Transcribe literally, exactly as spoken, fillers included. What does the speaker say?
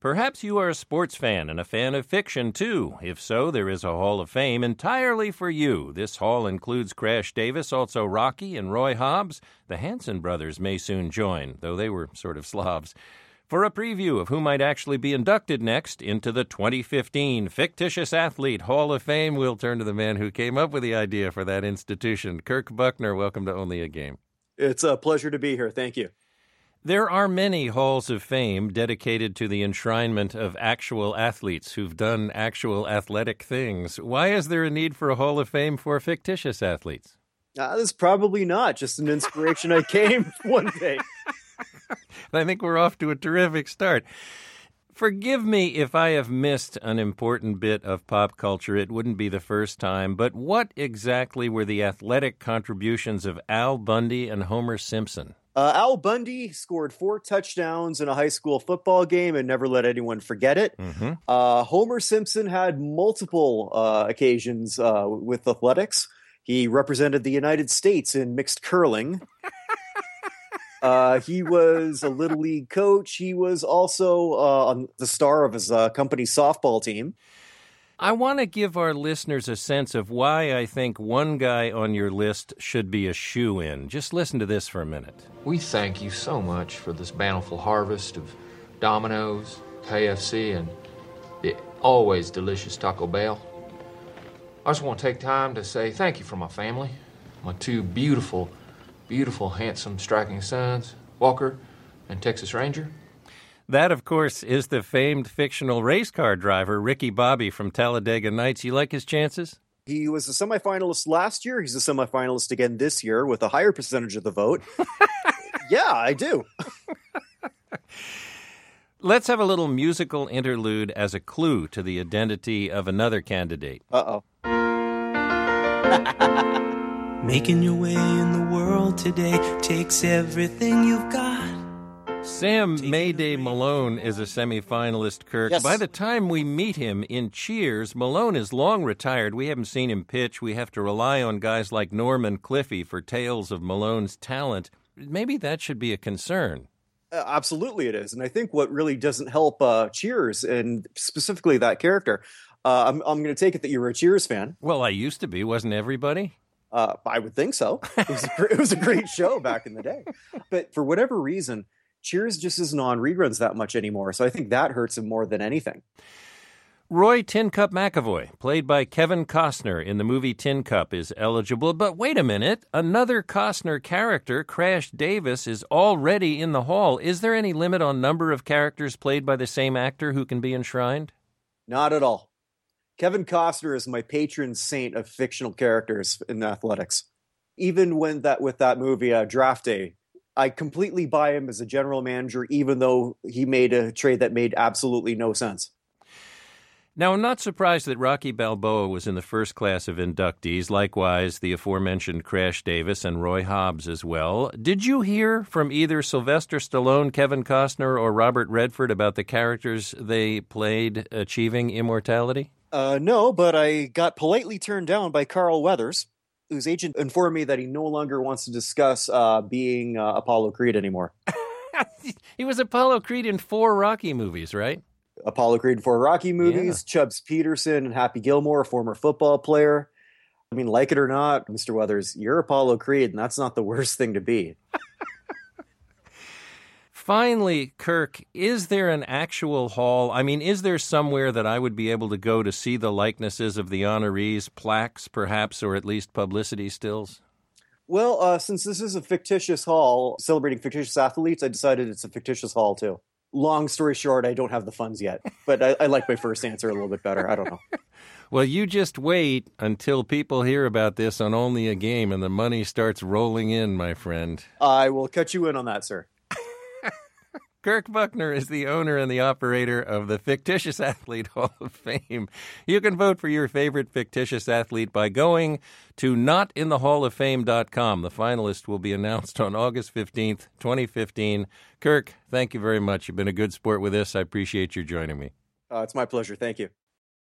Perhaps you are a sports fan and a fan of fiction, too. If so, there is a Hall of Fame entirely for you. This hall includes Crash Davis, also Rocky and Roy Hobbs. The Hanson brothers may soon join, though they were sort of Slavs. For a preview of who might actually be inducted next into the twenty fifteen Fictitious Athlete Hall of Fame, we'll turn to the man who came up with the idea for that institution. Kirk Buckner, welcome to Only a Game. It's a pleasure to be here. Thank you. There are many halls of fame dedicated to the enshrinement of actual athletes who've done actual athletic things. Why is there a need for a hall of fame for fictitious athletes? Uh, that's probably not just an inspiration I came one day. I think we're off to a terrific start. Forgive me if I have missed an important bit of pop culture. It wouldn't be the first time. But what exactly were the athletic contributions of Al Bundy and Homer Simpson? Uh, Al Bundy scored four touchdowns in a high school football game and never let anyone forget it. Mm-hmm. Uh, Homer Simpson had multiple uh, occasions uh, with athletics. He represented the United States in mixed curling. uh, he was a Little League coach. He was also uh, on the star of his uh, company's softball team. I want to give our listeners a sense of why I think one guy on your list should be a shoo-in. Just listen to this for a minute. We thank you so much for this bountiful harvest of Domino's, K F C, and the always delicious Taco Bell. I just want to take time to say thank you for my family, my two beautiful, beautiful, handsome, striking sons, Walker and Texas Ranger. That, of course, is the famed fictional race car driver, Ricky Bobby from Talladega Nights. You like his chances? He was a semifinalist last year. He's a semifinalist again this year with a higher percentage of the vote. Yeah, I do. Let's have a little musical interlude as a clue to the identity of another candidate. Uh-oh. Making your way in the world today takes everything you've got. Sam Mayday Malone is a semifinalist, Kirk. Yes. By the time we meet him in Cheers, Malone is long retired. We haven't seen him pitch. We have to rely on guys like Norman Cliffy for tales of Malone's talent. Maybe that should be a concern. Uh, absolutely it is. And I think what really doesn't help uh, Cheers, and specifically that character, uh, I'm, I'm going to take it that you're a Cheers fan. Well, I used to be. Wasn't everybody? Uh, I would think so. It was, a, gr- it was a great show back in the day. But for whatever reason, Cheers just isn't on reruns that much anymore, so I think that hurts him more than anything. Roy Tin Cup McAvoy, played by Kevin Costner in the movie Tin Cup, is eligible. But wait a minute, another Costner character, Crash Davis, is already in the hall. Is there any limit on number of characters played by the same actor who can be enshrined? Not at all. Kevin Costner is my patron saint of fictional characters in athletics. Even when that with that movie, uh, Draft Day, I completely buy him as a general manager, even though he made a trade that made absolutely no sense. Now, I'm not surprised that Rocky Balboa was in the first class of inductees. Likewise, the aforementioned Crash Davis and Roy Hobbs as well. Did you hear from either Sylvester Stallone, Kevin Costner, or Robert Redford about the characters they played achieving immortality? Uh, no, but I got politely turned down by Carl Weathers, whose agent informed me that he no longer wants to discuss uh, being uh, Apollo Creed anymore. He was Apollo Creed in four Rocky movies, right? Apollo Creed for Rocky movies, yeah. Chubbs Peterson and Happy Gilmore, a former football player. I mean, like it or not, Mister Weathers, you're Apollo Creed, and that's not the worst thing to be. Finally, Kirk, is there an actual hall? I mean, is there somewhere that I would be able to go to see the likenesses of the honorees, plaques perhaps, or at least publicity stills? Well, uh, since this is a fictitious hall celebrating fictitious athletes, I decided it's a fictitious hall too. Long story short, I don't have the funds yet, but I, I like my first answer a little bit better. I don't know. Well, you just wait until people hear about this on Only a Game and the money starts rolling in, my friend. I will cut you in on that, sir. Kirk Buckner is the owner and the operator of the Fictitious Athlete Hall of Fame. You can vote for your favorite fictitious athlete by going to not in the hall of fame dot com. The finalists will be announced on August fifteenth, twenty fifteen. Kirk, thank you very much. You've been a good sport with this. I appreciate you joining me. Uh, it's my pleasure. Thank you.